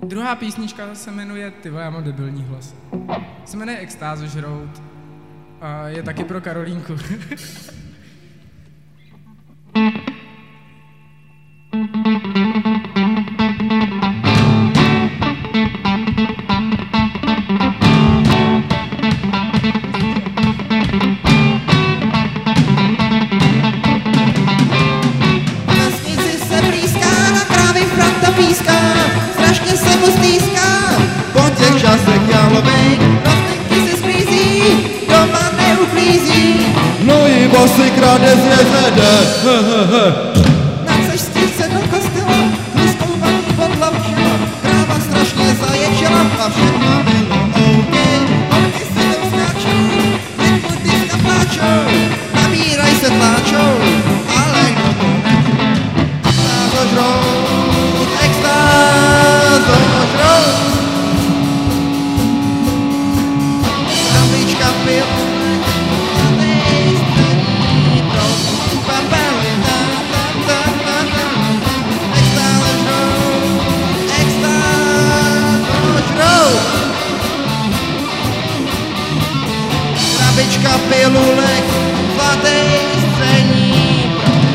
Druhá písnička se jmenuje Ty vole, já mám debilní hlas. Se jmenuje Extázožrout a je taky pro Karolínku. Strašně se mu stýská, po těch časech jalovej, rostlinky se sklízí, doma neuklízí. No i bosy krade z jezede, Na cestě do kostela, tlustou paní podlavčila, kráva strašně zaječela a všechno bylo OK. Holky se tam skáčou, větku diska pláčou, nabíraj se tláčou, ale kdo to nechce. Extázožrout, extázožrout. Krabička pil, krabička pilulek, zlatej střední proud.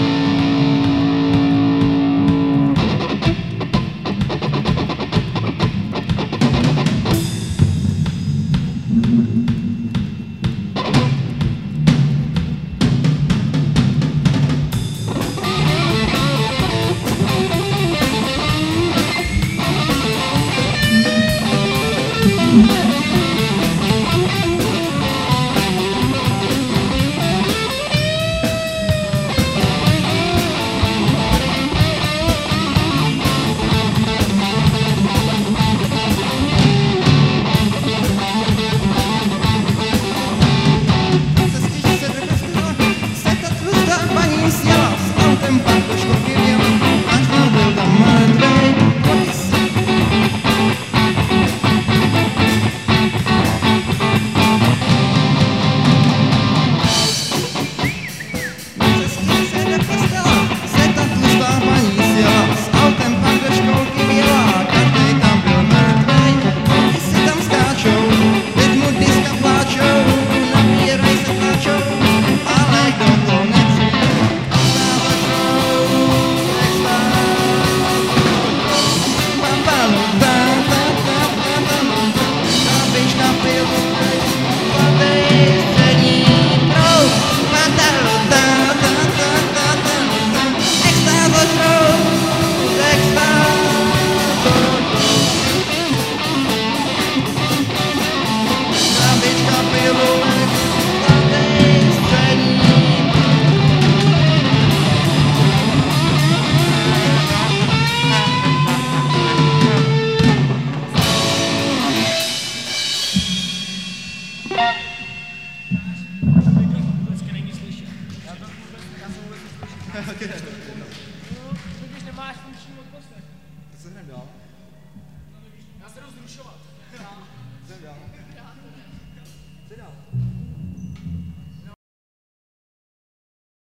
Když nemáš funkční odposlech. To se hned dál. Já se jdu zrušovat. Co dál?